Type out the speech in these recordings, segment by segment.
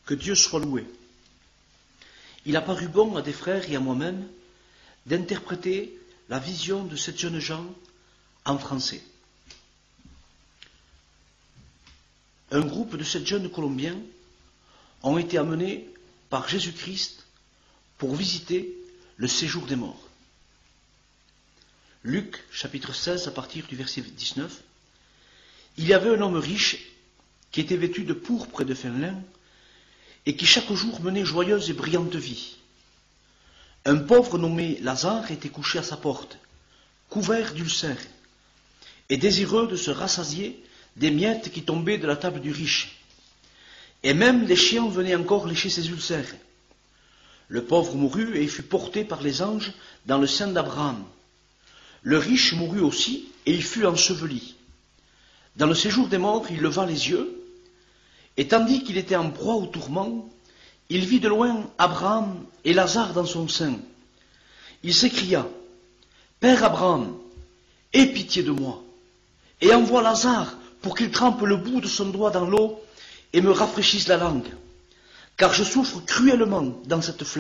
Que Dieu soit loué. Il a paru bon à des frères et à moi-même d'interpréter la vision de cette jeune gens en français. Un groupe de 7 jeunes Colombiens ont été amenés par Jésus-Christ pour visiter le séjour des morts. Luc, chapitre 16, à partir du verset 19. Il y avait un homme riche qui était vêtu de pourpre et de fin lin et qui chaque jour menait joyeuse et brillante vie. Un pauvre nommé Lazare était couché à sa porte, couvert d'ulcères, et désireux de se rassasier des miettes qui tombaient de la table du riche. Et même les chiens venaient encore lécher ses ulcères. Le pauvre mourut et fut porté par les anges dans le sein d'Abraham. Le riche mourut aussi et il fut enseveli. Dans le séjour des morts, il leva les yeux, et tandis qu'il était en proie au tourment, il vit de loin Abraham et Lazare dans son sein. Il s'écria, « Père Abraham, aie pitié de moi, et envoie Lazare pour qu'il trempe le bout de son doigt dans l'eau et me rafraîchisse la langue, car je souffre cruellement dans cette flamme. »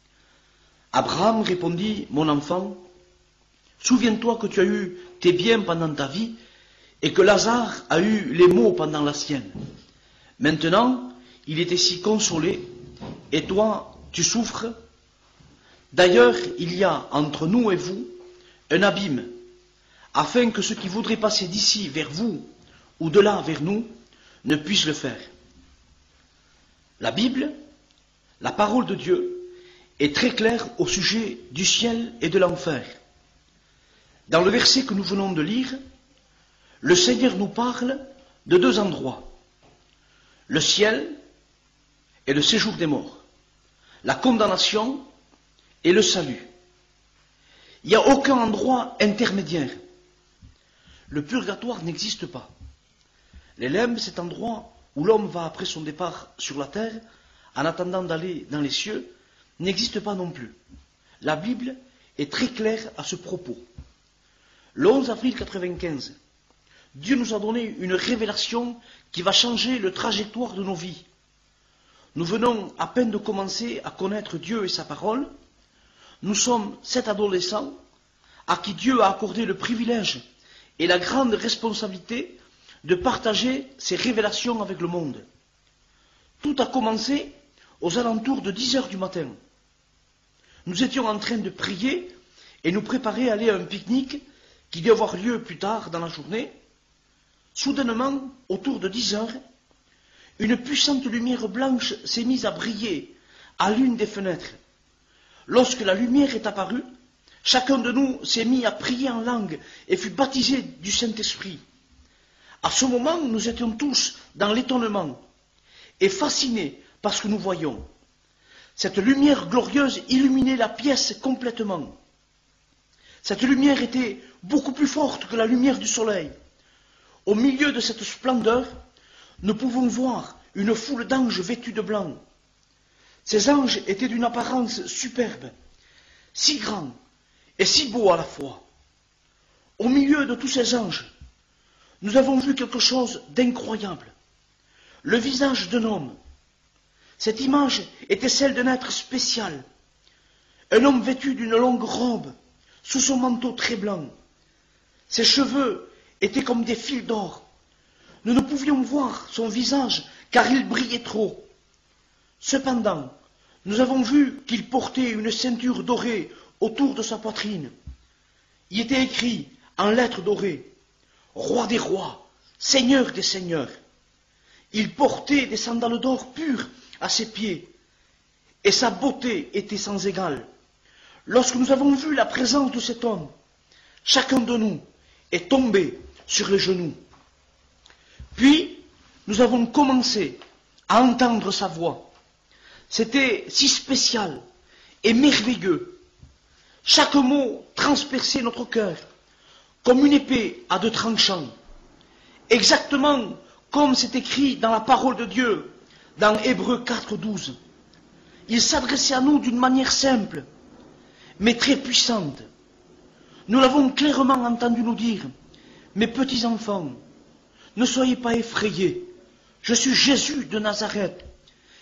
Abraham répondit, « Mon enfant, souviens-toi que tu as eu tes biens pendant ta vie, et que Lazare a eu les maux pendant la sienne. Maintenant, il est ici consolé, et toi, tu souffres. D'ailleurs, il y a entre nous et vous un abîme, afin que ceux qui voudraient passer d'ici vers vous, ou de là vers nous, ne puissent le faire. » La Bible, la parole de Dieu, est très claire au sujet du ciel et de l'enfer. Dans le verset que nous venons de lire, le Seigneur nous parle de 2 endroits. Le ciel et le séjour des morts. La condamnation et le salut. Il n'y a aucun endroit intermédiaire. Le purgatoire n'existe pas. Les limbes, cet endroit où l'homme va après son départ sur la terre, en attendant d'aller dans les cieux, n'existe pas non plus. La Bible est très claire à ce propos. Le 11 avril 1995, Dieu nous a donné une révélation qui va changer le trajectoire de nos vies. Nous venons à peine de commencer à connaître Dieu et sa parole. Nous sommes 7 adolescents à qui Dieu a accordé le privilège et la grande responsabilité de partager ses révélations avec le monde. Tout a commencé aux alentours de 10 heures du matin. Nous étions en train de prier et nous préparer à aller à un pique-nique qui devait avoir lieu plus tard dans la journée. Soudainement, autour de 10 heures, une puissante lumière blanche s'est mise à briller à l'une des fenêtres. Lorsque la lumière est apparue, chacun de nous s'est mis à prier en langue et fut baptisé du Saint-Esprit. À ce moment, nous étions tous dans l'étonnement et fascinés par ce que nous voyions. Cette lumière glorieuse illuminait la pièce complètement. Cette lumière était beaucoup plus forte que la lumière du soleil. Au milieu de cette splendeur, nous pouvons voir une foule d'anges vêtus de blanc. Ces anges étaient d'une apparence superbe, si grands et si beaux à la fois. Au milieu de tous ces anges, nous avons vu quelque chose d'incroyable. Le visage d'un homme. Cette image était celle d'un être spécial. Un homme vêtu d'une longue robe, sous son manteau très blanc. Ses cheveux étaient comme des fils d'or. Nous ne pouvions voir son visage car il brillait trop. Cependant, nous avons vu qu'il portait une ceinture dorée autour de sa poitrine. Il était écrit en lettres dorées, « Roi des rois, Seigneur des seigneurs ». Il portait des sandales d'or pures à ses pieds, et sa beauté était sans égale. Lorsque nous avons vu la présence de cet homme, chacun de nous est tombé sur les genoux. Puis, nous avons commencé à entendre sa voix. C'était si spécial et merveilleux. Chaque mot transperçait notre cœur, comme une épée à 2 tranchants. Exactement comme c'est écrit dans la parole de Dieu, dans Hébreux 4:12. Il s'adressait à nous d'une manière simple, mais très puissante. Nous l'avons clairement entendu nous dire, « Mes petits enfants, ne soyez pas effrayés, je suis Jésus de Nazareth,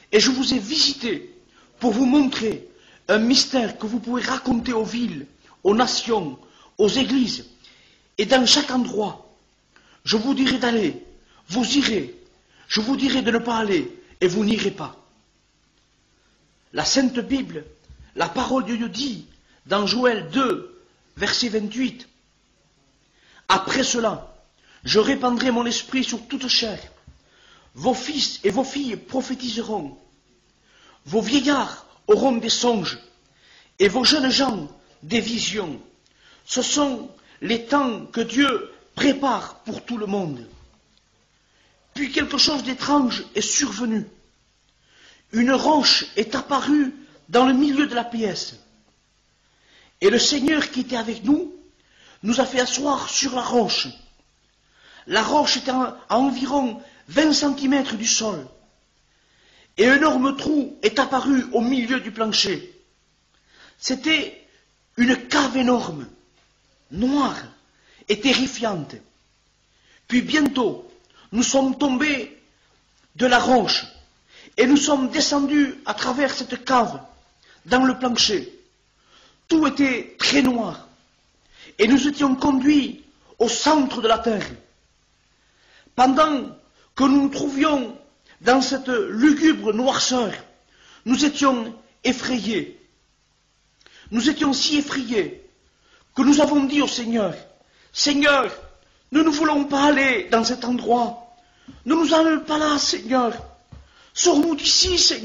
et je vous ai visité pour vous montrer un mystère que vous pouvez raconter aux villes, aux nations, aux églises, et dans chaque endroit. Je vous dirai d'aller, vous irez, je vous dirai de ne pas aller, et vous n'irez pas. La Sainte Bible, la parole de Dieu dit, dans Joël 2, verset 28, « Après cela, je répandrai mon esprit sur toute chair. Vos fils et vos filles prophétiseront. Vos vieillards auront des songes, et vos jeunes gens des visions. Ce sont les temps que Dieu prépare pour tout le monde. » Puis quelque chose d'étrange est survenu. Une roche est apparue dans le milieu de la pièce. Et le Seigneur qui était avec nous a fait asseoir sur la roche. La roche était à environ 20 cm du sol. Et un énorme trou est apparu au milieu du plancher. C'était une cave énorme, noire et terrifiante. Puis bientôt, nous sommes tombés de la roche et nous sommes descendus à travers cette cave dans le plancher. Tout était très noir et nous étions conduits au centre de la terre. Pendant que nous nous trouvions dans cette lugubre noirceur, nous étions effrayés. Nous étions si effrayés que nous avons dit au Seigneur, « Seigneur, nous ne voulons pas aller dans cet endroit. Ne nous emmène pas là, Seigneur. Sors-nous d'ici, Seigneur. »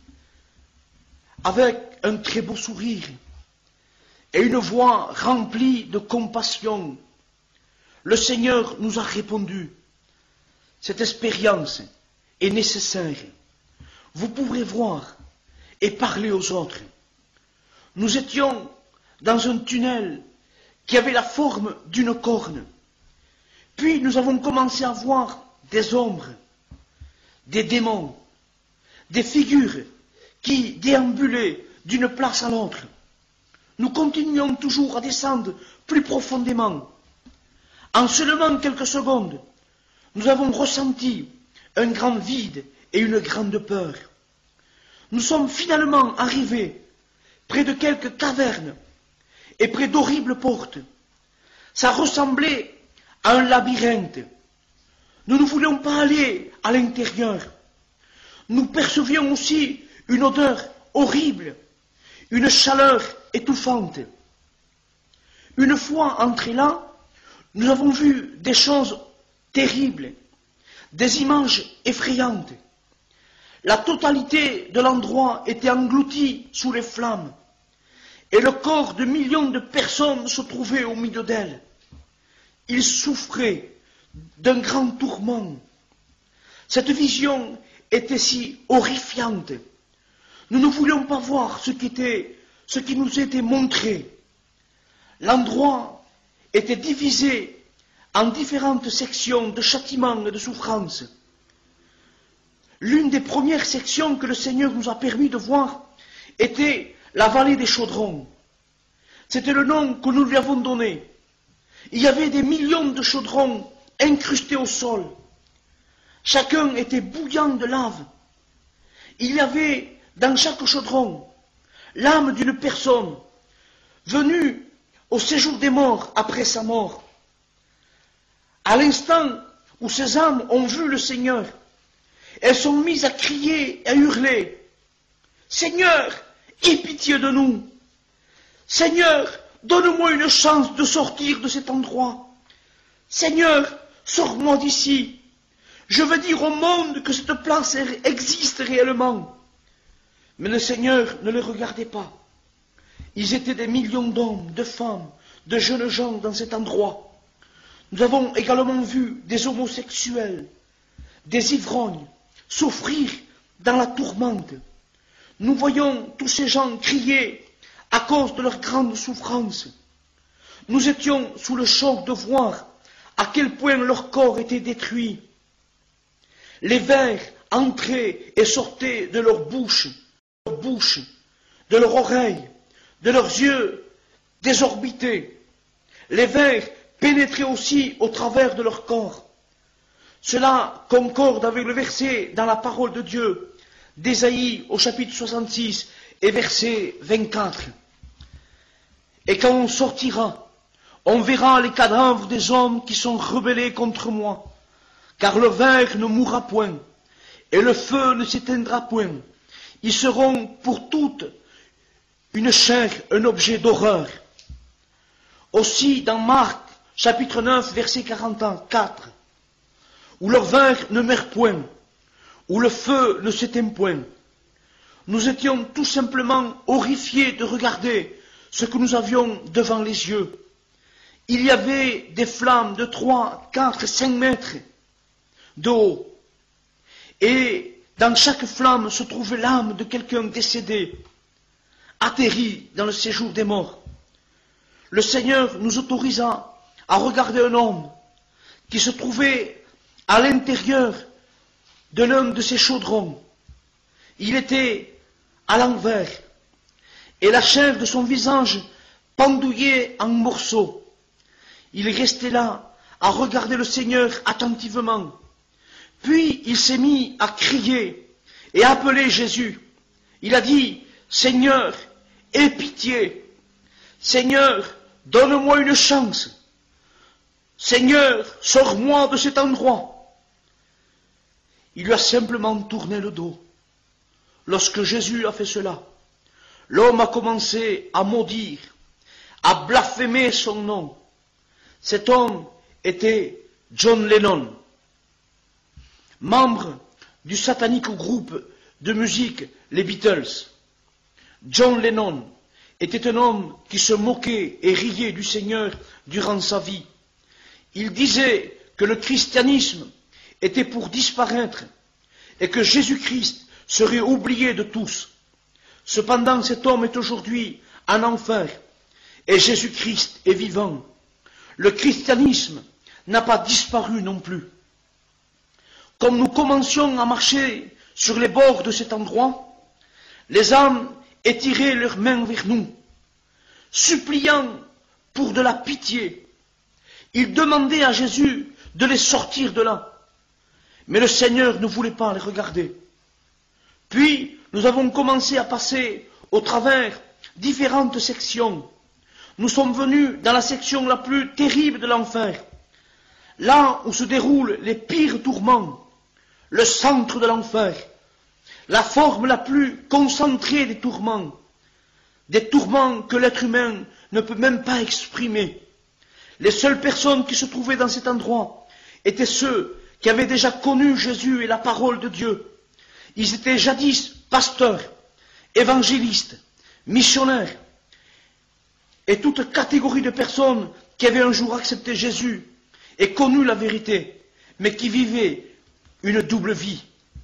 Avec un très beau sourire et une voix remplie de compassion, le Seigneur nous a répondu, « Cette expérience est nécessaire. Vous pourrez voir et parler aux autres. » Nous étions dans un tunnel qui avait la forme d'une corne. Puis nous avons commencé à voir des ombres, des démons, des figures qui déambulaient d'une place à l'autre. Nous continuons toujours à descendre plus profondément. En seulement quelques secondes, nous avons ressenti un grand vide et une grande peur. Nous sommes finalement arrivés près de quelques cavernes et près d'horribles portes. Ça ressemblait à un labyrinthe. Nous ne voulions pas aller à l'intérieur. Nous percevions aussi une odeur horrible, une chaleur étouffante. Une fois entrés là, nous avons vu des choses terribles, des images effrayantes. La totalité de l'endroit était engloutie sous les flammes, et le corps de millions de personnes se trouvait au milieu d'elles. Ils souffraient d'un grand tourment. Cette vision était si horrifiante. Nous ne voulions pas voir ce qui nous était montré. L'endroit était divisé en différentes sections de châtiments et de souffrances. L'une des premières sections que le Seigneur nous a permis de voir était la vallée des chaudrons. C'était le nom que nous lui avons donné. Il y avait des millions de chaudrons incrustés au sol. Chacun était bouillant de lave. Il y avait dans chaque chaudron l'âme d'une personne venue au séjour des morts après sa mort. À l'instant où ces âmes ont vu le Seigneur, elles sont mises à crier et à hurler, « Seigneur, aie pitié de nous! Seigneur, donne-moi une chance de sortir de cet endroit! Seigneur, sors-moi d'ici! Je veux dire au monde que cette place existe réellement! » Mais le Seigneur ne les regardait pas. Ils étaient des millions d'hommes, de femmes, de jeunes gens dans cet endroit. Nous avons également vu des homosexuels, des ivrognes, souffrir dans la tourmente. Nous voyons tous ces gens crier à cause de leur grande souffrance. Nous étions sous le choc de voir à quel point leur corps était détruit. Les vers entraient et sortaient de leur bouche, de leurs oreilles, de leurs yeux désorbités. Les vers pénétraient aussi au travers de leur corps. Cela concorde avec le verset dans la parole de Dieu, d'Ésaïe au chapitre 66 et verset 24. Et quand on sortira, on verra les cadavres des hommes qui sont rebellés contre moi, car le ver ne mourra point, et le feu ne s'éteindra point. Ils seront pour toutes une chair, un objet d'horreur. Aussi dans Marc, chapitre 9, verset 44, où leur ver ne meurt point, où le feu ne s'éteint point. Nous étions tout simplement horrifiés de regarder ce que nous avions devant les yeux. Il y avait des flammes de 3, 4, 5 mètres de haut. Et dans chaque flamme se trouvait l'âme de quelqu'un décédé, atterri dans le séjour des morts. Le Seigneur nous autorisa à regarder un homme qui se trouvait à l'intérieur de l'un de ces chaudrons. Il était à l'envers, et la chair de son visage pendouillait en morceaux. Il restait là, à regarder le Seigneur attentivement. Puis il s'est mis à crier et à appeler Jésus. Il a dit, « Seigneur, aie pitié. Seigneur, donne-moi une chance. Seigneur, sors-moi de cet endroit. » Il lui a simplement tourné le dos. Lorsque Jésus a fait cela, l'homme a commencé à maudire, à blasphémer son nom. Cet homme était John Lennon, membre du satanique groupe de musique les Beatles. John Lennon était un homme qui se moquait et riait du Seigneur durant sa vie. Il disait que le christianisme était pour disparaître et que Jésus-Christ serait oublié de tous. Cependant, cet homme est aujourd'hui en enfer et Jésus-Christ est vivant. Le christianisme n'a pas disparu non plus. Comme nous commencions à marcher sur les bords de cet endroit, les âmes étiraient leurs mains vers nous, suppliant pour de la pitié. Ils demandaient à Jésus de les sortir de là. Mais le Seigneur ne voulait pas les regarder. Puis, nous avons commencé à passer au travers différentes sections. Nous sommes venus dans la section la plus terrible de l'enfer, là où se déroulent les pires tourments, le centre de l'enfer, la forme la plus concentrée des tourments que l'être humain ne peut même pas exprimer. Les seules personnes qui se trouvaient dans cet endroit étaient ceux qui avaient déjà connu Jésus et la parole de Dieu. Ils étaient jadis pasteurs, évangélistes, missionnaires, et toute catégorie de personnes qui avaient un jour accepté Jésus et connu la vérité, mais qui vivaient une double vie.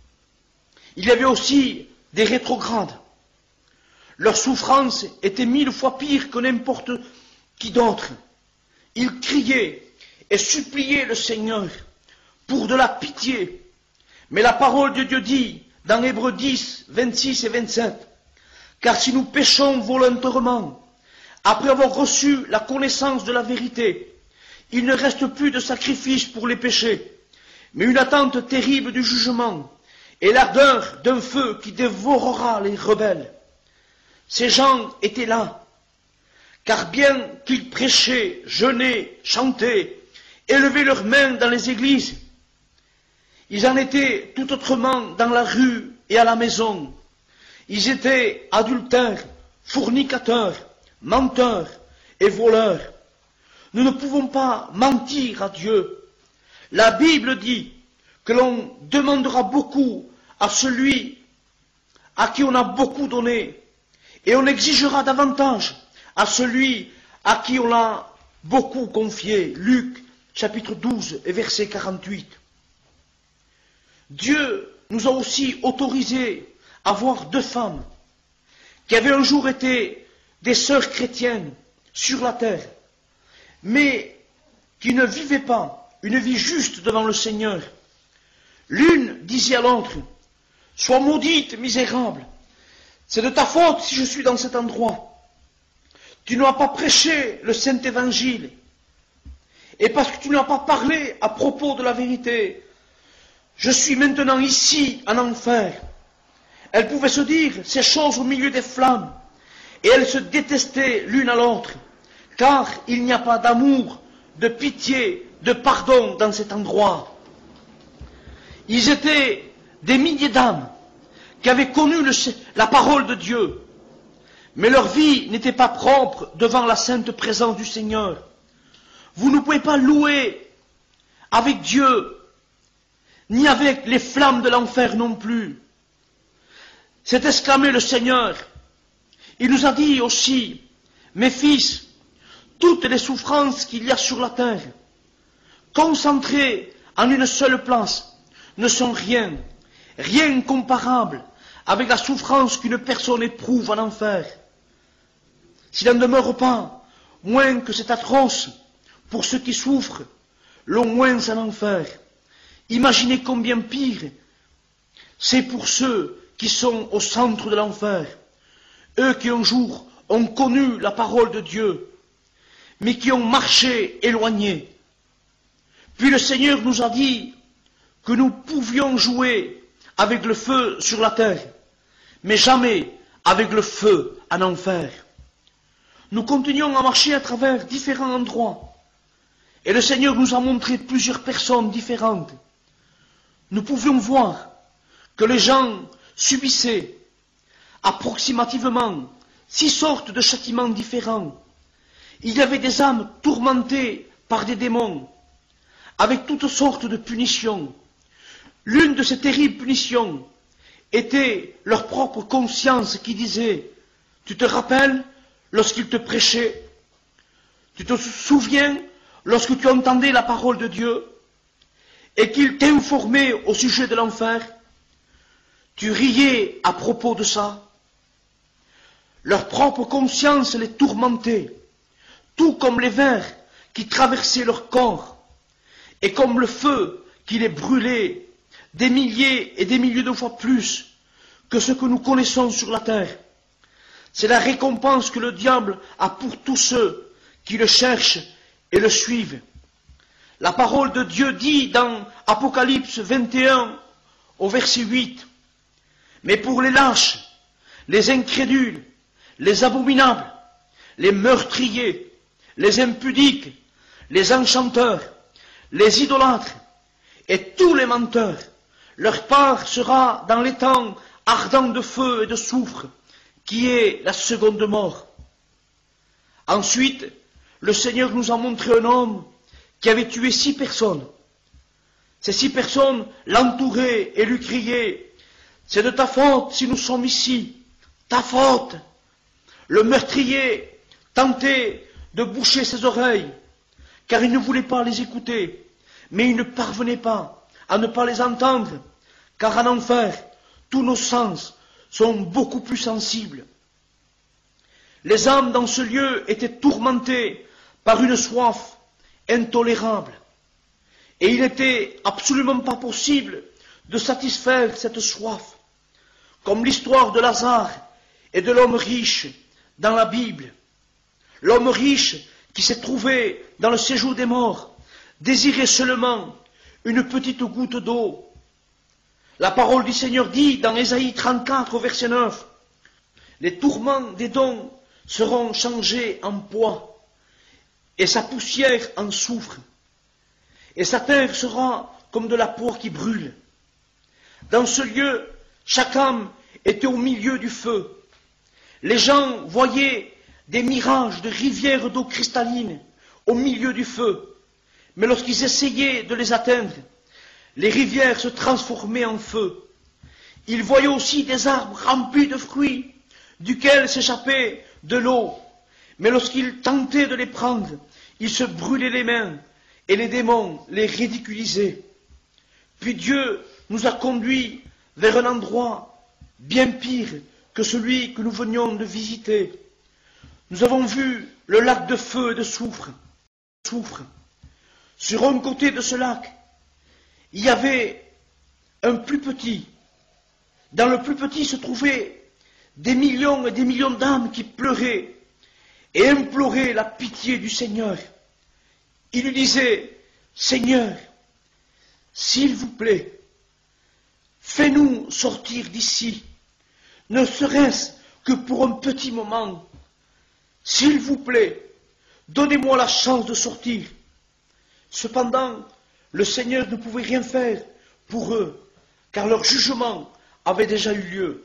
Il y avait aussi des rétrogrades. Leur souffrance était 1000 fois pire que n'importe qui d'autre. Ils criaient et suppliaient le Seigneur pour de la pitié. Mais la parole de Dieu dit, dans Hébreux 10, 26 et 27, « Car si nous péchons volontairement, après avoir reçu la connaissance de la vérité, il ne reste plus de sacrifice pour les péchés, mais une attente terrible du jugement et l'ardeur d'un feu qui dévorera les rebelles. » Ces gens étaient là, car bien qu'ils prêchaient, jeûnaient, chantaient, élevaient leurs mains dans les églises, ils en étaient tout autrement dans la rue et à la maison. Ils étaient adultères, fornicateurs, menteurs et voleurs. Nous ne pouvons pas mentir à Dieu. La Bible dit que l'on demandera beaucoup à celui à qui on a beaucoup donné, et on exigera davantage à celui à qui on l'a beaucoup confié. Luc chapitre 12 et verset 48. Dieu nous a aussi autorisé à voir 2 femmes qui avaient un jour été des sœurs chrétiennes sur la terre, mais qui ne vivaient pas une vie juste devant le Seigneur. L'une disait à l'autre, « Sois maudite, misérable, c'est de ta faute si je suis dans cet endroit. Tu n'as pas prêché le Saint Évangile, et parce que tu n'as pas parlé à propos de la vérité, je suis maintenant ici en enfer. elles pouvaient se dire ces choses au milieu des flammes, et elles se détestaient l'une à l'autre, car il n'y a pas d'amour, de pitié, de pardon dans cet endroit. Ils étaient des milliers d'âmes qui avaient connu la parole de Dieu, mais leur vie n'était pas propre devant la sainte présence du Seigneur. Vous ne pouvez pas louer avec Dieu, ni avec les flammes de l'enfer non plus. C'est exclamé le Seigneur. Il nous a dit aussi, mes fils, toutes les souffrances qu'il y a sur la terre, concentrées en une seule place, ne sont rien comparable avec la souffrance qu'une personne éprouve en enfer. S'il n'en demeure pas moins que c'est atroce pour ceux qui souffrent, le moins en enfer. Imaginez combien pire c'est pour ceux qui sont au centre de l'enfer, eux qui un jour ont connu la parole de Dieu, mais qui ont marché éloignés. Puis le Seigneur nous a dit que nous pouvions jouer avec le feu sur la terre, mais jamais avec le feu en enfer. Nous continuons à marcher à travers différents endroits, et le Seigneur nous a montré plusieurs personnes différentes. Nous pouvions voir que les gens subissaient approximativement 6 sortes de châtiments différents. Il y avait des âmes tourmentées par des démons, avec toutes sortes de punitions. L'une de ces terribles punitions était leur propre conscience qui disait, tu te rappelles lorsqu'il te prêchait, tu te souviens lorsque tu entendais la parole de Dieu et qu'il t'informait au sujet de l'enfer, tu riais à propos de ça. Leur propre conscience les tourmentait, tout comme les vers qui traversaient leur corps, et comme le feu qui les brûlait des milliers et des milliers de fois plus que ce que nous connaissons sur la terre. C'est la récompense que le diable a pour tous ceux qui le cherchent et le suivent. La parole de Dieu dit dans Apocalypse 21 au verset 8, « Mais pour les lâches, les incrédules, les abominables, les meurtriers, les impudiques, les enchanteurs, les idolâtres et tous les menteurs, leur part sera dans l'étang ardent de feu et de soufre, qui est la seconde mort. » Ensuite, le Seigneur nous a montré un homme qui avait tué 6 personnes. Ces 6 personnes l'entouraient et lui criaient, « C'est de ta faute si nous sommes ici, ta faute !» Le meurtrier tentait de boucher ses oreilles, car il ne voulait pas les écouter, mais il ne parvenait pas à ne pas les entendre, car en enfer, tous nos sens sont beaucoup plus sensibles. Les âmes dans ce lieu étaient tourmentées par une soif intolérable, et il n'était absolument pas possible de satisfaire cette soif, comme l'histoire de Lazare et de l'homme riche dans la Bible. L'homme riche qui s'est trouvé dans le séjour des morts désirait seulement une petite goutte d'eau. La parole du Seigneur dit dans Ésaïe 34 au verset 9, « Les tourments des dons seront changés en poids, et sa poussière en soufre, et sa terre sera comme de la poire qui brûle. » Dans ce lieu, chaque âme était au milieu du feu. Les gens voyaient des mirages de rivières d'eau cristalline au milieu du feu, mais lorsqu'ils essayaient de les atteindre, les rivières se transformaient en feu. Ils voyaient aussi des arbres remplis de fruits, duquel s'échappait de l'eau, mais lorsqu'ils tentaient de les prendre, ils se brûlaient les mains, et les démons les ridiculisaient. Puis Dieu nous a conduits vers un endroit bien pire que celui que nous venions de visiter. Nous avons vu le lac de feu et de soufre. Sur un côté de ce lac, il y avait un plus petit. Dans le plus petit se trouvaient des millions et des millions d'âmes qui pleuraient et imploraient la pitié du Seigneur. Ils lui disaient, « Seigneur, s'il vous plaît, fais-nous sortir d'ici, ne serait-ce que pour un petit moment. S'il vous plaît, donnez-moi la chance de sortir. » Cependant, le Seigneur ne pouvait rien faire pour eux, car leur jugement avait déjà eu lieu.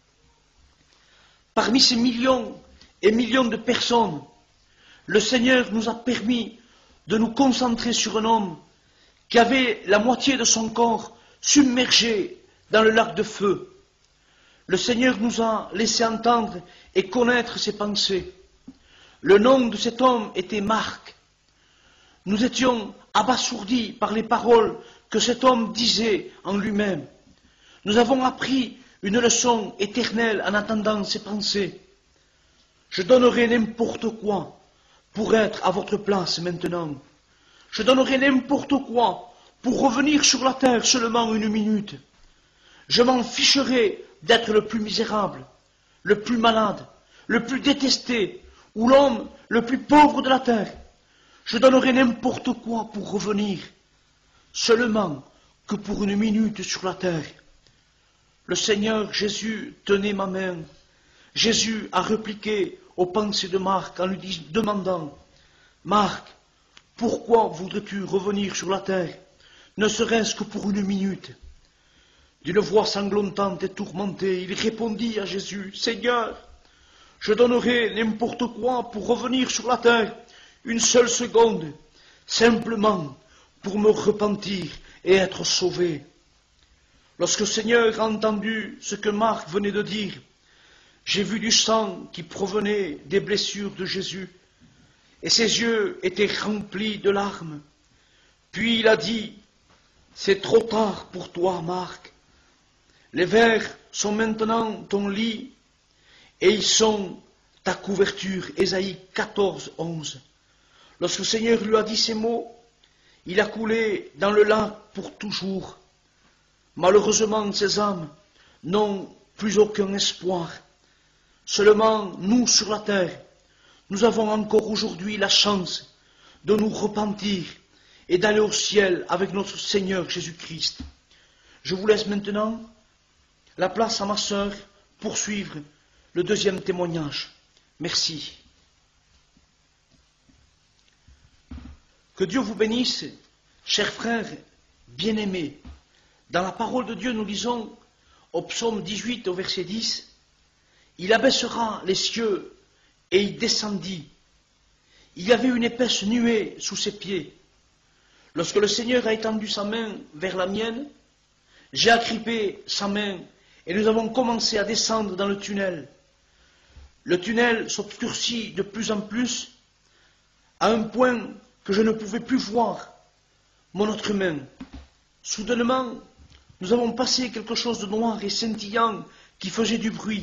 Parmi ces millions et millions de personnes, le Seigneur nous a permis de nous concentrer sur un homme qui avait la moitié de son corps submergé dans le lac de feu. Le Seigneur nous a laissé entendre et connaître ses pensées. Le nom de cet homme était Marc. Nous étions abasourdis par les paroles que cet homme disait en lui-même. Nous avons appris une leçon éternelle en attendant ses pensées. Je donnerai n'importe quoi pour être à votre place maintenant. Je donnerai n'importe quoi pour revenir sur la terre seulement une minute. Je m'en ficherai d'être le plus misérable, le plus malade, le plus détesté, ou l'homme le plus pauvre de la terre. Je donnerai n'importe quoi pour revenir, seulement que pour une minute sur la terre. Le Seigneur Jésus tenait ma main. Jésus a répliqué aux pensées de Marc en lui demandant: « Marc, pourquoi voudrais-tu revenir sur la terre, ne serait-ce que pour une minute ?» D'une voix sanglantante et tourmentée, il répondit à Jésus: « Seigneur, je donnerai n'importe quoi pour revenir sur la terre une seule seconde, simplement pour me repentir et être sauvé. » Lorsque le Seigneur a entendu ce que Marc venait de dire, j'ai vu du sang qui provenait des blessures de Jésus, et ses yeux étaient remplis de larmes. Puis il a dit: « C'est trop tard pour toi, Marc. Les vers sont maintenant ton lit, et ils sont ta couverture. » Ésaïe 14, 11. Lorsque le Seigneur lui a dit ces mots, il a coulé dans le lac pour toujours. Malheureusement, ces âmes n'ont plus aucun espoir. Seulement, nous, sur la terre, nous avons encore aujourd'hui la chance de nous repentir et d'aller au ciel avec notre Seigneur Jésus-Christ. Je vous laisse maintenant la place à ma sœur pour suivre le deuxième témoignage. Merci. Que Dieu vous bénisse, chers frères bien-aimés. Dans la parole de Dieu, nous lisons au psaume 18, au verset 10, « Il abaissera les cieux et il descendit. Il y avait une épaisse nuée sous ses pieds. Lorsque le Seigneur a étendu sa main vers la mienne, j'ai agrippé sa main et nous avons commencé à descendre dans le tunnel. Le tunnel s'obscurcit de plus en plus à un point que je ne pouvais plus voir mon autre main. Soudainement, nous avons passé quelque chose de noir et scintillant qui faisait du bruit.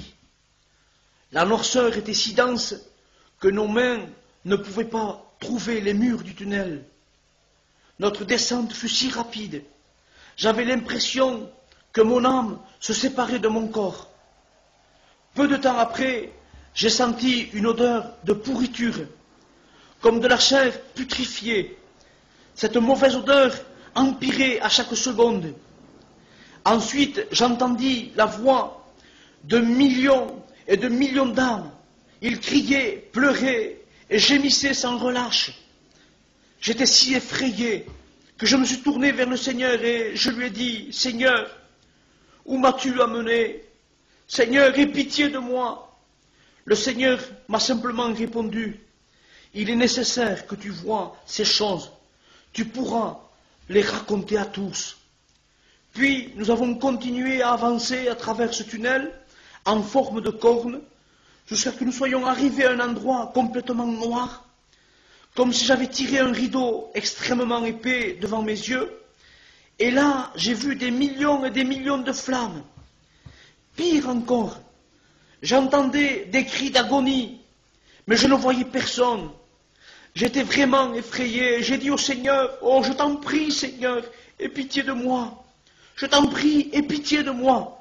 La noirceur était si dense que nos mains ne pouvaient pas trouver les murs du tunnel. Notre descente fut si rapide. J'avais l'impression que mon âme se séparait de mon corps. Peu de temps après, j'ai senti une odeur de pourriture, comme de la chair putrifiée. Cette mauvaise odeur empirait à chaque seconde. Ensuite, j'entendis la voix de millions et de millions d'âmes. Ils criaient, pleuraient et gémissaient sans relâche. J'étais si effrayé que je me suis tourné vers le Seigneur et je lui ai dit: « Seigneur, où m'as-tu amené? Seigneur, aie pitié de moi. » Le Seigneur m'a simplement répondu: « Il est nécessaire que tu vois ces choses. Tu pourras les raconter à tous. » Puis nous avons continué à avancer à travers ce tunnel en forme de corne jusqu'à ce que nous soyons arrivés à un endroit complètement noir, comme si j'avais tiré un rideau extrêmement épais devant mes yeux. Et là, j'ai vu des millions et des millions de flammes. Pire encore, j'entendais des cris d'agonie, mais je ne voyais personne. J'étais vraiment effrayé. J'ai dit au Seigneur: « Oh, je t'en prie, Seigneur, aie pitié de moi. Je t'en prie, aie pitié de moi.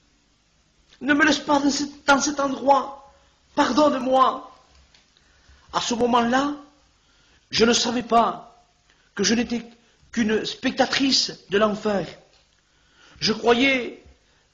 Ne me laisse pas dans cet endroit. Pardonne-moi. » À ce moment-là, je ne savais pas que je n'étais qu'une spectatrice de l'enfer. Je croyais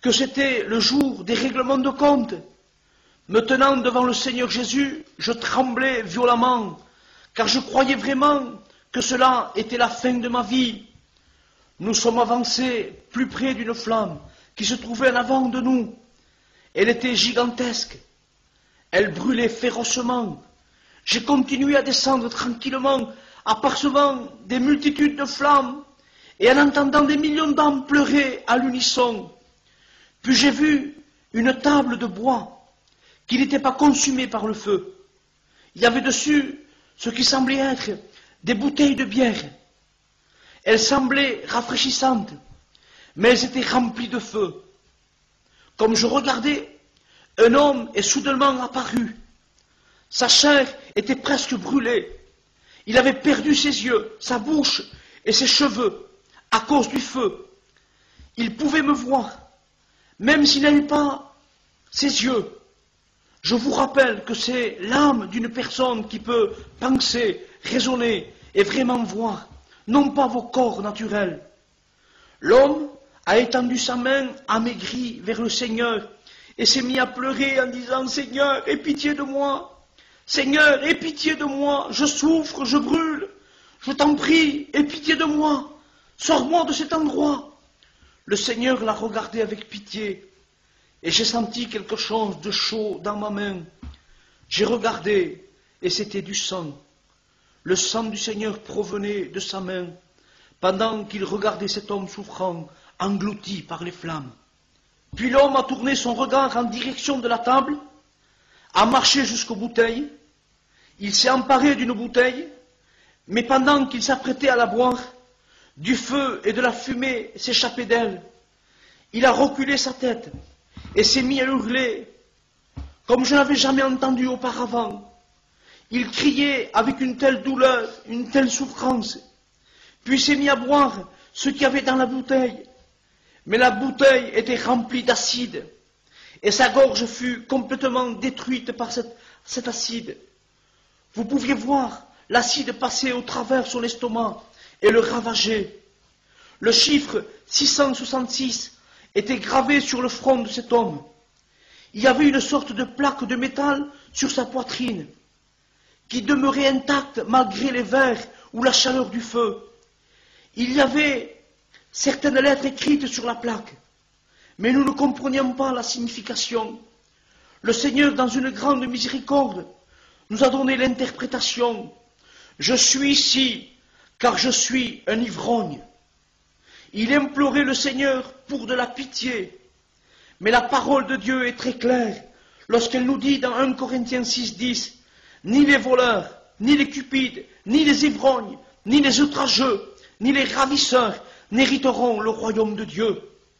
que c'était le jour des règlements de compte. Me tenant devant le Seigneur Jésus, je tremblais violemment, car je croyais vraiment que cela était la fin de ma vie. Nous sommes avancés plus près d'une flamme qui se trouvait en avant de nous. Elle était gigantesque. Elle brûlait férocement. J'ai continué à descendre tranquillement, apercevant des multitudes de flammes et en entendant des millions d'âmes pleurer à l'unisson. Puis j'ai vu une table de bois qui n'était pas consumée par le feu. Il y avait dessus ce qui semblait être des bouteilles de bière. Elles semblaient rafraîchissantes, mais elles étaient remplies de feu. Comme je regardais, un homme est soudainement apparu. Sa chair était presque brûlée. Il avait perdu ses yeux, sa bouche et ses cheveux à cause du feu. Il pouvait me voir, même s'il n'avait pas ses yeux. Je vous rappelle que c'est l'âme d'une personne qui peut penser, raisonner et vraiment voir, non pas vos corps naturels. L'homme a étendu sa main amaigrie vers le Seigneur et s'est mis à pleurer en disant « Seigneur, aie pitié de moi ! Seigneur, aie pitié de moi, je souffre, je brûle, je t'en prie, aie pitié de moi, sors-moi de cet endroit. » Le Seigneur l'a regardé avec pitié, et j'ai senti quelque chose de chaud dans ma main. J'ai regardé, et c'était du sang. Le sang du Seigneur provenait de sa main, pendant qu'il regardait cet homme souffrant, englouti par les flammes. Puis l'homme a tourné son regard en direction de la table, a marché jusqu'aux bouteilles, il s'est emparé d'une bouteille, mais pendant qu'il s'apprêtait à la boire, du feu et de la fumée s'échappaient d'elle. Il a reculé sa tête et s'est mis à hurler, comme je n'avais jamais entendu auparavant. Il criait avec une telle douleur, une telle souffrance, puis s'est mis à boire ce qu'il y avait dans la bouteille. Mais la bouteille était remplie d'acide, et sa gorge fut complètement détruite par cet acide. Vous pouviez voir l'acide passer au travers son estomac et le ravager. Le chiffre 666 était gravé sur le front de cet homme. Il y avait une sorte de plaque de métal sur sa poitrine, qui demeurait intacte malgré les verres ou la chaleur du feu. Il y avait certaines lettres écrites sur la plaque, mais nous ne comprenions pas la signification. Le Seigneur, dans une grande miséricorde, nous a donné l'interprétation. Je suis ici, car je suis un ivrogne. Il implorait le Seigneur pour de la pitié. Mais la parole de Dieu est très claire lorsqu'elle nous dit dans 1 Corinthiens 6,10 « Ni les voleurs, ni les cupides, ni les ivrognes, ni les outrageux, ni les ravisseurs n'hériteront le royaume de Dieu. »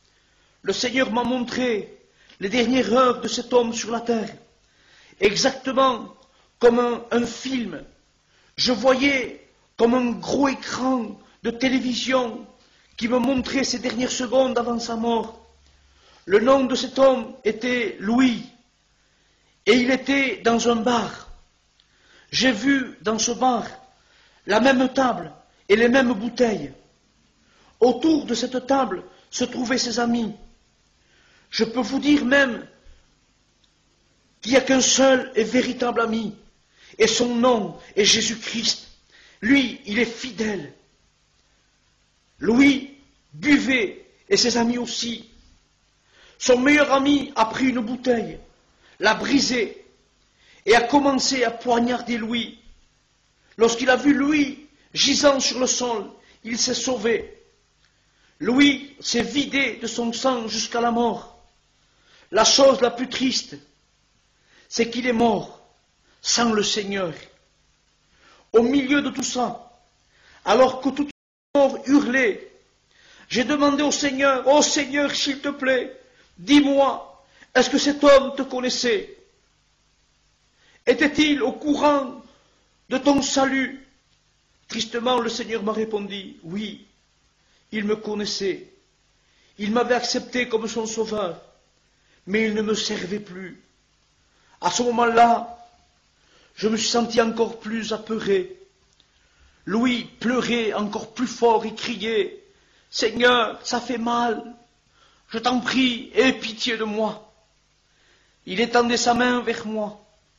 Le Seigneur m'a montré les dernières heures de cet homme sur la terre, exactement comme un film. Je voyais comme un gros écran de télévision qui me montrait ces dernières secondes avant sa mort. Le nom de cet homme était Louis, et il était dans un bar. J'ai vu dans ce bar la même table et les mêmes bouteilles. Autour de cette table se trouvaient ses amis. Je peux vous dire même qu'il n'y a qu'un seul et véritable ami, et son nom est Jésus-Christ. Lui, il est fidèle. Louis buvait, et ses amis aussi. Son meilleur ami a pris une bouteille, l'a brisée, et a commencé à poignarder Louis. Lorsqu'il a vu Louis gisant sur le sol, il s'est sauvé. Louis s'est vidé de son sang jusqu'à la mort. La chose la plus triste, c'est qu'il est mort sans le Seigneur. Au milieu de tout ça, alors que tout le monde hurlait, j'ai demandé au Seigneur, « Oh Seigneur, s'il te plaît, dis-moi, est-ce que cet homme te connaissait? Était-il au courant de ton salut ?» Tristement, le Seigneur m'a répondu, « Oui, il me connaissait. Il m'avait accepté comme son sauveur, mais il ne me servait plus. » À ce moment-là, je me suis senti encore plus apeuré. Louis pleurait encore plus fort et criait, « Seigneur, ça fait mal. je t'en prie, aie pitié de moi. Il étendait sa main vers moi.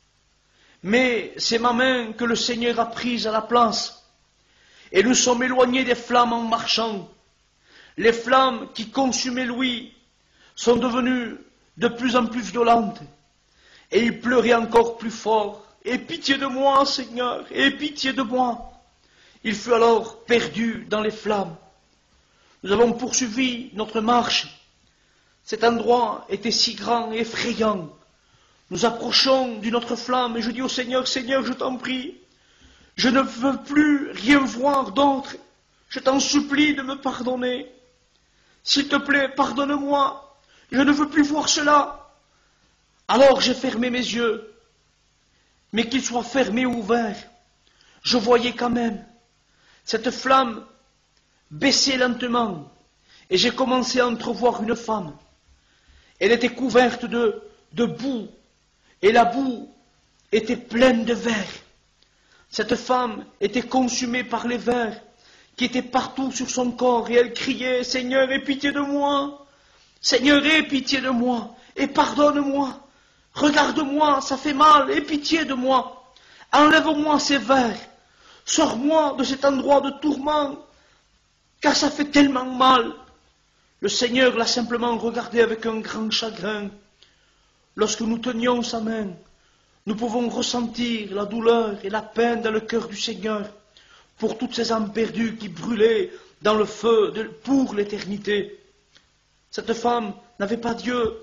Mais c'est ma main que le Seigneur a prise à la place. Et nous sommes éloignés des flammes en marchant. Les flammes qui consumaient Louis sont devenues de plus en plus violentes. Et il pleurait encore plus fort. Aie pitié de moi, Seigneur, aie pitié de moi. Il fut alors perdu dans les flammes. Nous avons poursuivi notre marche. Cet endroit était si grand et effrayant. Nous approchons d'une autre flamme et je dis au Seigneur, Seigneur, je t'en prie, je ne veux plus rien voir d'autre. Je t'en supplie de me pardonner. S'il te plaît, pardonne-moi. Je ne veux plus voir cela. Alors j'ai fermé mes yeux. Mais qu'ils soient fermés ou ouverts, je voyais quand même cette flamme baisser lentement. Et j'ai commencé à entrevoir une femme. Elle était couverte de boue. Et la boue était pleine de vers. Cette femme était consumée par les vers qui étaient partout sur son corps. Et elle criait, Seigneur, aie pitié de moi. Seigneur, aie pitié de moi. Et pardonne-moi. Regarde-moi, ça fait mal. Aie pitié de moi. Enlève-moi ces vers. Sors-moi de cet endroit de tourment. Car ça fait tellement mal. Le Seigneur l'a simplement regardé avec un grand chagrin. Lorsque nous tenions sa main, nous pouvons ressentir la douleur et la peine dans le cœur du Seigneur pour toutes ces âmes perdues qui brûlaient dans le feu pour l'éternité. Cette femme n'avait pas d'yeux,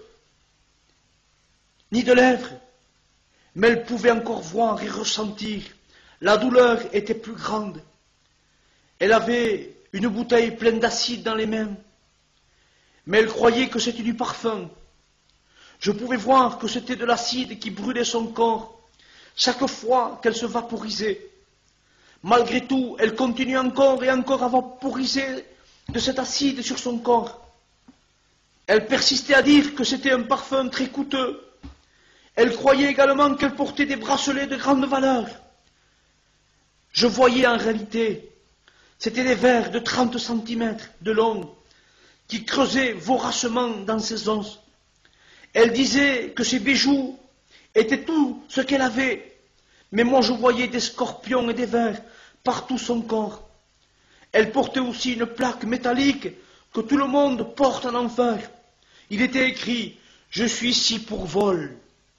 ni de lèvres, mais elle pouvait encore voir et ressentir. La douleur était plus grande. Elle avait une bouteille pleine d'acide dans les mains, mais elle croyait que c'était du parfum. Je pouvais voir que c'était de l'acide qui brûlait son corps chaque fois qu'elle se vaporisait. Malgré tout, elle continuait encore et encore à vaporiser de cet acide sur son corps. Elle persistait à dire que c'était un parfum très coûteux. Elle croyait également qu'elle portait des bracelets de grande valeur. Je voyais en réalité, c'était des vers de 30 centimètres de long qui creusaient voracement dans ses os. Elle disait que ses bijoux étaient tout ce qu'elle avait, mais moi je voyais des scorpions et des vers partout son corps. Elle portait aussi une plaque métallique que tout le monde porte en enfer. Il était écrit « Je suis ici pour vol ».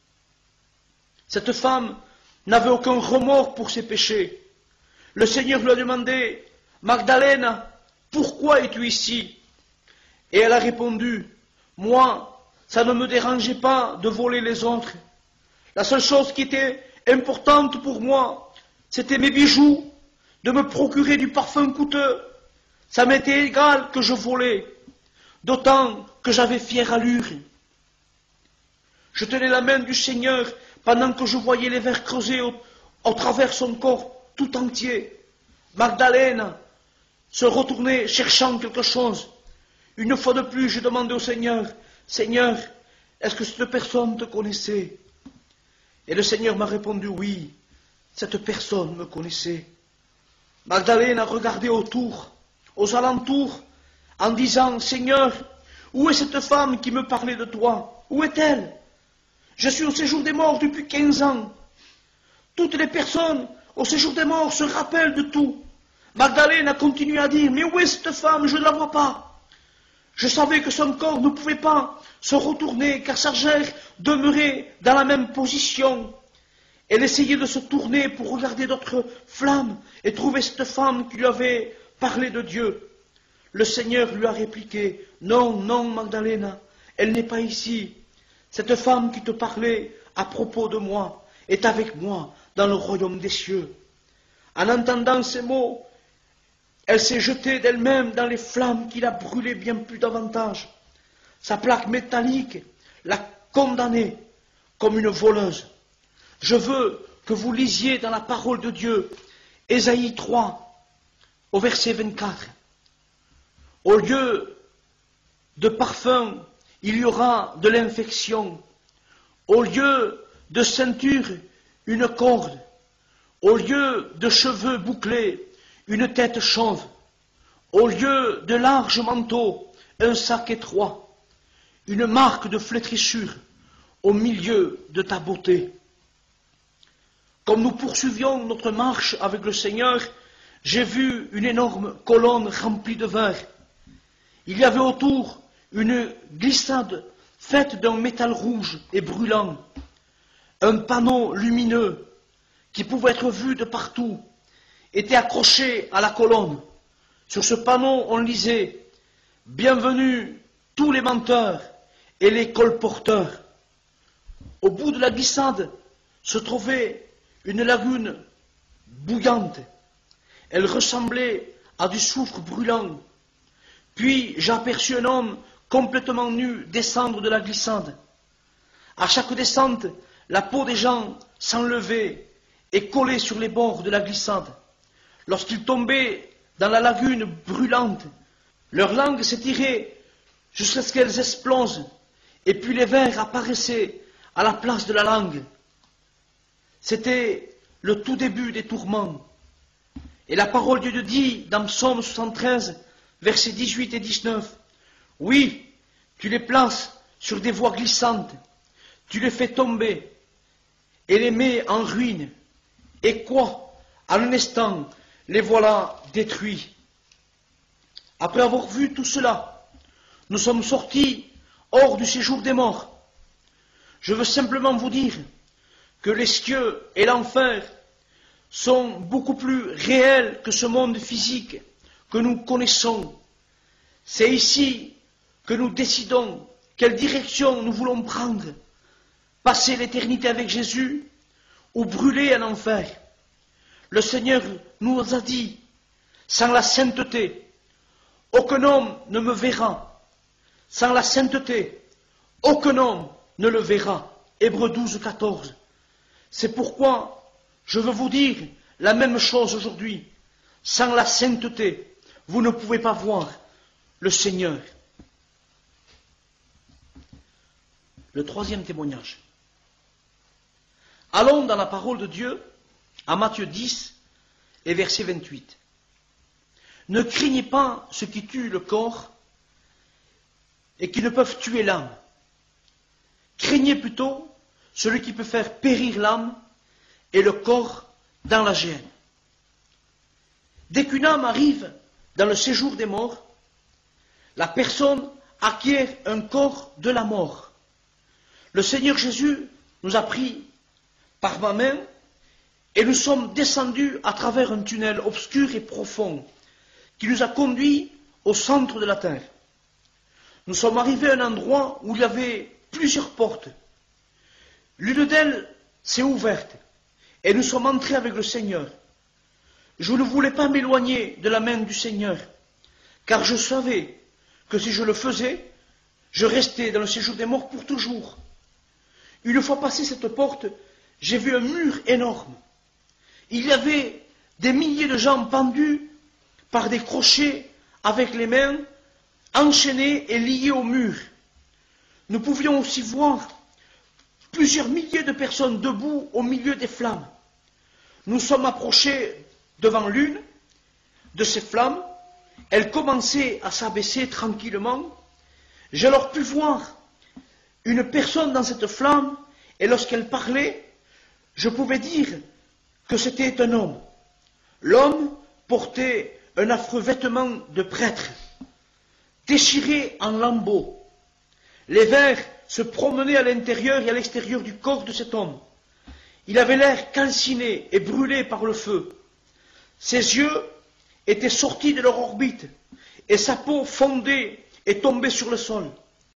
Cette femme n'avait aucun remords pour ses péchés. Le Seigneur lui a demandé « Magdalena, pourquoi es-tu ici ?» Et elle a répondu « Moi, ça ne me dérangeait pas de voler les autres. La seule chose qui était importante pour moi, c'était mes bijoux, de me procurer du parfum coûteux. Ça m'était égal que je volais, d'autant que j'avais fière allure. Je tenais la main du Seigneur pendant que je voyais les vers creusés au travers son corps tout entier. Magdalena se retournait cherchant quelque chose. Une fois de plus, je demandais au Seigneur, Seigneur, est-ce que cette personne te connaissait? Et le Seigneur m'a répondu, oui, cette personne me connaissait. Magdalena regardait autour, aux alentours, en disant, Seigneur, où est cette femme qui me parlait de toi? Où est-elle? Je suis au séjour des morts depuis 15 ans. Toutes les personnes au séjour des morts se rappellent de tout. Magdalena continue à dire, mais où est cette femme? Je ne la vois pas. Je savais que son corps ne pouvait pas se retourner, car sa chair demeurait dans la même position. Elle essayait de se tourner pour regarder d'autres flammes et trouver cette femme qui lui avait parlé de Dieu. Le Seigneur lui a répliqué, non, non, Magdalena, elle n'est pas ici. Cette femme qui te parlait à propos de moi est avec moi dans le royaume des cieux. En entendant ces mots, elle s'est jetée d'elle-même dans les flammes qui la brûlaient bien plus davantage. Sa plaque métallique l'a condamnée comme une voleuse. Je veux que vous lisiez dans la parole de Dieu, Ésaïe 3, au verset 24. Au lieu de parfum, il y aura de l'infection. Au lieu de ceinture, une corde. Au lieu de cheveux bouclés, une tête chauve. Au lieu de larges manteaux, un sac étroit. une marque de flétrissure au milieu de ta beauté. Comme nous poursuivions notre marche avec le Seigneur, j'ai vu une énorme colonne remplie de verre. Il y avait autour une glissade faite d'un métal rouge et brûlant, un panneau lumineux qui pouvait être vu de partout était accroché à la colonne. Sur ce panneau, on lisait « Bienvenue tous les menteurs et les colporteurs ». Au bout de la glissade se trouvait une lagune bouillante. Elle ressemblait à du soufre brûlant. Puis j'aperçus un homme complètement nu descendre de la glissade. À chaque descente, la peau des gens s'enlevait et collait sur les bords de la glissade. Lorsqu'ils tombaient dans la lagune brûlante, leurs langues s'étiraient jusqu'à ce qu'elles explosent, et puis les vers apparaissaient à la place de la langue. C'était le tout début des tourments. Et la parole de Dieu dit dans Psaume 73, versets 18 et 19, « Oui, tu les places sur des voies glissantes, tu les fais tomber et les mets en ruine. Et quoi, en un instant, les voilà détruits. » Après avoir vu tout cela, nous sommes sortis hors du séjour des morts. Je veux simplement vous dire que les cieux et l'enfer sont beaucoup plus réels que ce monde physique que nous connaissons. C'est ici que nous décidons quelle direction nous voulons prendre, passer l'éternité avec Jésus ou brûler en enfer. Le Seigneur nous a dit, sans la sainteté, aucun homme ne me verra. Sans la sainteté, aucun homme ne le verra. Hébreux 12, 14. C'est pourquoi je veux vous dire la même chose aujourd'hui. Sans la sainteté, vous ne pouvez pas voir le Seigneur. Le troisième témoignage. Allons dans la parole de Dieu, à Matthieu 10 et verset 28. Ne craignez pas ceux qui tuent le corps et qui ne peuvent tuer l'âme. Craignez plutôt celui qui peut faire périr l'âme et le corps dans la géhenne. Dès qu'une âme arrive dans le séjour des morts, la personne acquiert un corps de la mort. Le Seigneur Jésus nous a pris par ma main et nous sommes descendus à travers un tunnel obscur et profond qui nous a conduits au centre de la terre. Nous sommes arrivés à un endroit où il y avait plusieurs portes. L'une d'elles s'est ouverte et nous sommes entrés avec le Seigneur. Je ne voulais pas m'éloigner de la main du Seigneur, car je savais que si je le faisais, je restais dans le séjour des morts pour toujours. Une fois passé cette porte, j'ai vu un mur énorme. Il y avait des milliers de gens pendus par des crochets avec les mains, enchaînés et liés au mur. Nous pouvions aussi voir plusieurs milliers de personnes debout au milieu des flammes. Nous sommes approchés devant l'une de ces flammes. Elle commençait à s'abaisser tranquillement. J'ai alors pu voir une personne dans cette flamme, et lorsqu'elle parlait, je pouvais dire que c'était un homme. L'homme portait un affreux vêtement de prêtre, déchiré en lambeaux. Les vers se promenaient à l'intérieur et à l'extérieur du corps de cet homme. Il avait l'air calciné et brûlé par le feu. Ses yeux étaient sortis de leur orbite, et sa peau fondait et tombait sur le sol.